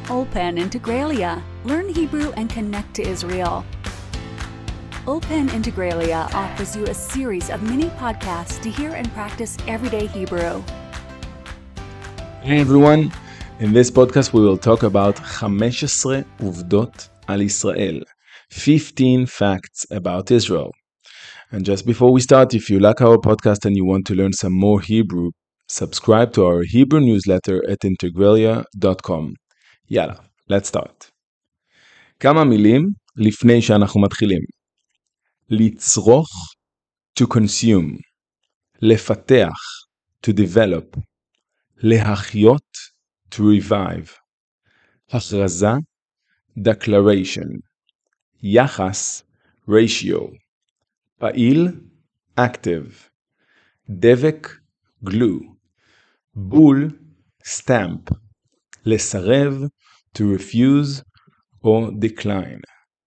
Open Integralia. Learn Hebrew and connect to Israel. Open Integralia offers you a series of mini podcasts to hear and practice everyday Hebrew. Hey everyone, in this podcast we will talk about 15 עובדות על ישראל, 15 facts about Israel. And just before we start, if you like our podcast and you want to learn some more Hebrew, subscribe to our Hebrew newsletter at integralia.com. יאללה, let's start. כמה מילים לפני שאנחנו מתחילים. לצרוך, to consume. לפתח, to develop. להחיות, to revive. הכרזה, declaration. יחס, ratio. פעיל, active. דבק, glue. בול, stamp. לסרב, to refuse or decline.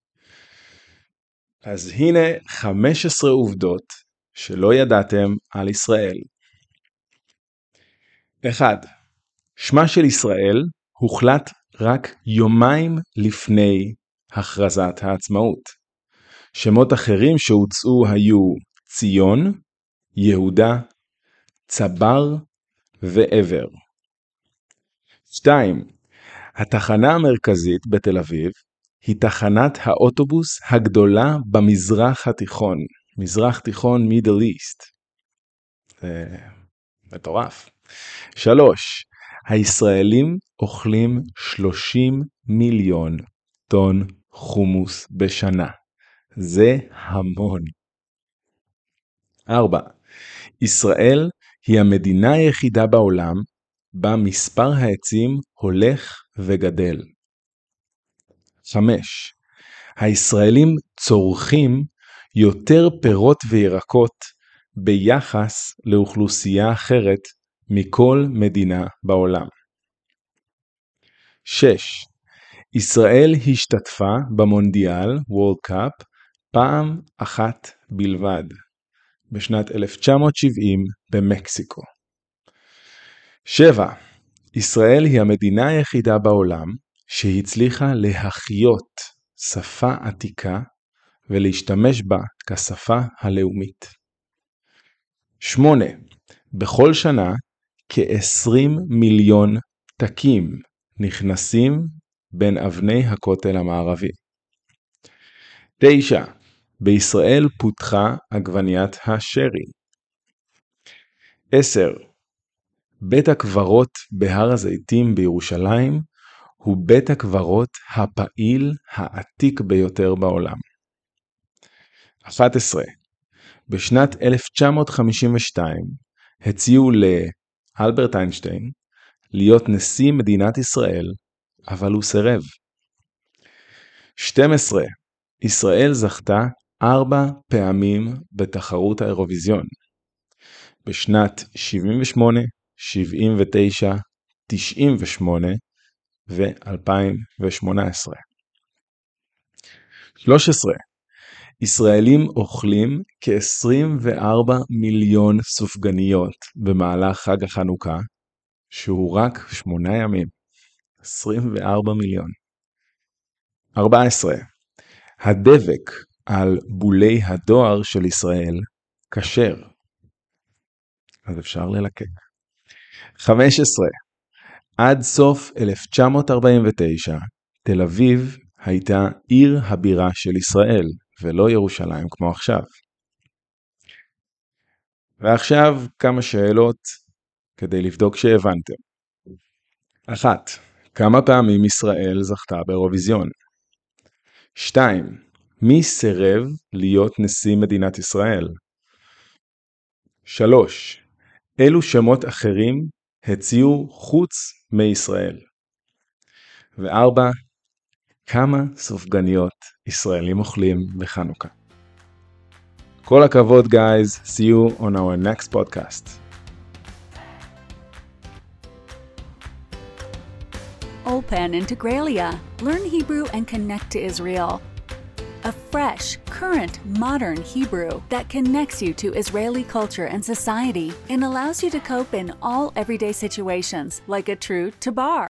אז הנה 15 עובדות שלא ידעתם על ישראל. 1. שמה של ישראל הוחלט רק יומיים לפני הכרזת העצמאות. שמות אחרים שהוצאו היו ציון, יהודה, צבר ועבר. 2. התחנה המרכזית בתל אביב היא תחנת האוטובוס הגדולה במזרח התיכון. מזרח תיכון, מידל איסט. זה מטורף. 3. הישראלים אוכלים 30 מיליון טון חומוס בשנה. זה המון. 4. ישראל היא המדינה היחידה בעולם בה מספר העצים הולך וגדל. 5. הישראלים צורכים יותר פירות וירקות ביחס לאוכלוסייה אחרת מכל מדינה בעולם. 6. ישראל השתתפה במונדיאל, World Cup, פעם אחת בלבד, בשנת 1970 במקסיקו. 7. ישראל היא המדינה היחידה בעולם שהצליחה להחיות שפה עתיקה ולהשתמש בה כשפה הלאומית. 8. בכל שנה כ-20 מיליון תקים נכנסים בין אבני הכותל המערבי. 9. בישראל פותחה עגבניית השרי. 10. בית הקברות בהר הזיתים בירושלים הוא בית הקברות הפעיל העתיק ביותר בעולם. 11. בשנת 1952 הציעו לאלברט איינשטיין להיות נשיא מדינת ישראל, אבל הוא סירב. 12. ישראל זכתה 4 פעמים בתחרות האירוויזיון. בשנת 78, 79, 98 ו-2018. 13. ישראלים אוכלים כ-24 מיליון סופגניות במהלך חג החנוכה, שהוא רק 8 ימים. 24 מיליון. 14. הדבק על בולי הדואר של ישראל כשר. אז אפשר ללקק. 15. עד סוף 1949, תל אביב הייתה עיר הבירה של ישראל, ולא ירושלים כמו עכשיו. ועכשיו כמה שאלות כדי לבדוק שהבנתם. 1. כמה פעמים ישראל זכתה באירוויזיון? 2. מי סירב להיות נשיא מדינת ישראל? 3. אילו שמות אחרים הציעו חוץ מישראל? 4. כמה סופגניות ישראלים אוכלים בחנוכה? כל הכבוד guys, see you on our next podcast. Open Integralia. Learn Hebrew and connect to Israel. A fresh, current, modern Hebrew that connects you to Israeli culture and society and allows you to cope in all everyday situations like a true tabar.